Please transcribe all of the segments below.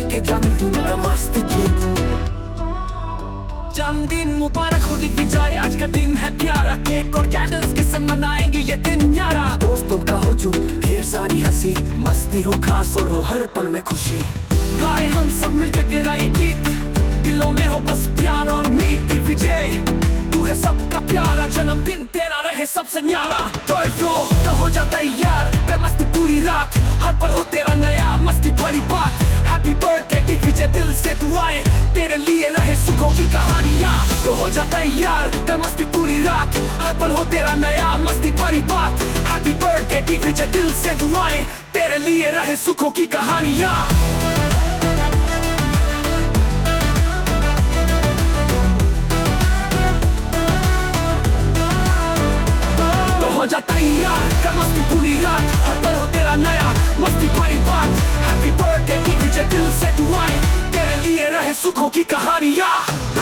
के जन्मदिन में मस्ती की। जन्मदिन मुबारक हो दी जाए, आज का दिन है प्यारा। केक और कैंडल्स के संग मनाएंगे ये दिन न्यारा। दोस्तों का हो जो ढेर सारी हंसी, मस्ती हो खास और हो हर पल में खुशी। गाए हम सब मिलकर तेरा ये गीत, दिलों में हो बस प्यार और उम्मीद। विजय तू है सबका प्यारा, जन्मदिन तेरा रहे सबसे न्यारा। तो हो जाता है यार पे मस्ती पूरी रात, हर पल हो तेरा नया मस्ती भरी बात। हैप्पी बर्थडे विजय, दिल से दुआएं तेरे लिए रहे सुखों की कहानियाँ। तो हो जाता है यार पे मस्ती पूरी रात, हर पल हो तेरा नया मस्ती भरी बात। हैप्पी बर्थडे विजय, दिल से दुआएं तेरे लिए रहे सुखों की कहानियाँ। हो जाता है यार का मस्ती पूरी रात, हर पल हो तेरा नया मस्ती भरी बात। हैप्पी बर्थडे विजय, दिल से दुआएं तेरे लिए रहे सुखों की कहानियाँ।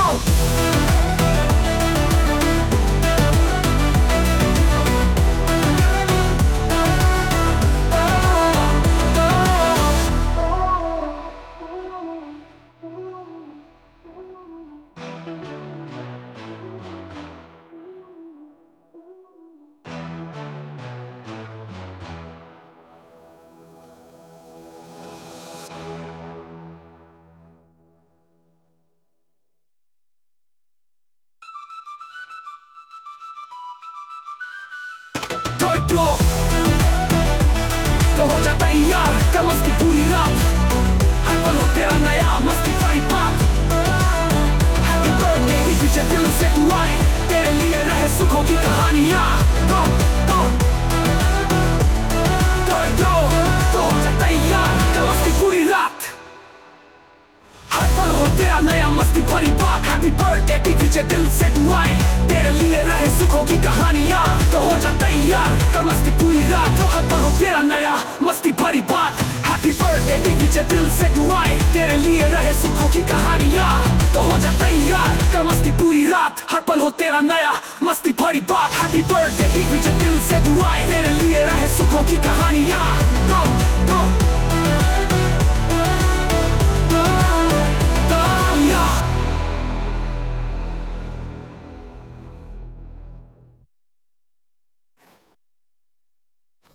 तो हो जाता है यार का मस्ती पूरी रात, हर पल हो तेरा नया मस्ती भरी बात। हैप्पी बर्थडे विजय, दिल से दुआएं तेरे लिए रहे सुखों की कहानियाँ। तो हो जाता है यार का मस्ती पूरी रात, हर पल हो तेरा नया मस्ती भरी बात। हैप्पी बर्थडे विजय, दिल से दुआएं तेरे लिए रहे सुखों की कहानियाँ। तो हो जाता है यार का मस्ती पूरी रात, हर पल हो तेरा नया मस्ती भरी बात। हैप्पी बर्थडे विजय, दिल से दुआएं तेरे लिए रहे सुखों की कहानियाँ। तो हो जाता है यार का मस्ती पूरी रात, हर पल हो तेरा नया मस्ती भरी बात। हैप्पी बर्थडे विजय, दिल से दुआएं तेरे लिए रहे सुखों की कहानियाँ।